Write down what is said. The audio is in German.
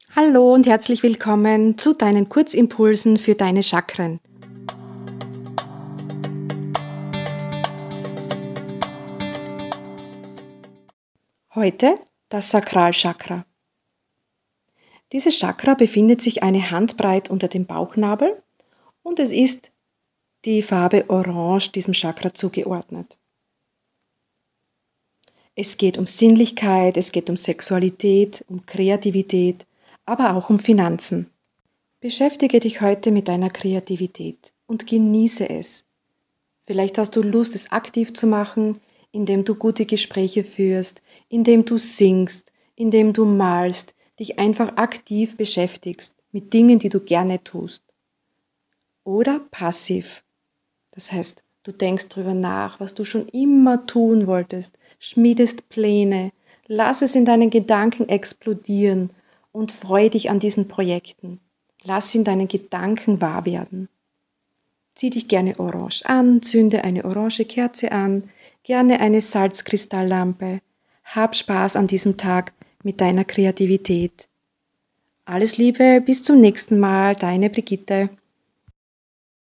Hallo und herzlich willkommen zu deinen Kurzimpulsen für deine Chakren. Heute das Sakralchakra. Dieses Chakra befindet sich eine Handbreit unter dem Bauchnabel und es ist die Farbe Orange diesem Chakra zugeordnet. Es geht um Sinnlichkeit, es geht um Sexualität, um Kreativität, aber auch um Finanzen. Beschäftige dich heute mit deiner Kreativität und genieße es. Vielleicht hast du Lust, es aktiv zu machen, indem du gute Gespräche führst, indem du singst, indem du malst, dich einfach aktiv beschäftigst mit Dingen, die du gerne tust. Oder passiv. Das heißt, du denkst drüber nach, was du schon immer tun wolltest, schmiedest Pläne, lass es in deinen Gedanken explodieren und freue dich an diesen Projekten. Lass in deinen Gedanken wahr werden. Zieh dich gerne orange an, zünde eine orange Kerze an, gerne eine Salzkristalllampe. Hab Spaß an diesem Tag mit deiner Kreativität. Alles Liebe, bis zum nächsten Mal, deine Brigitte.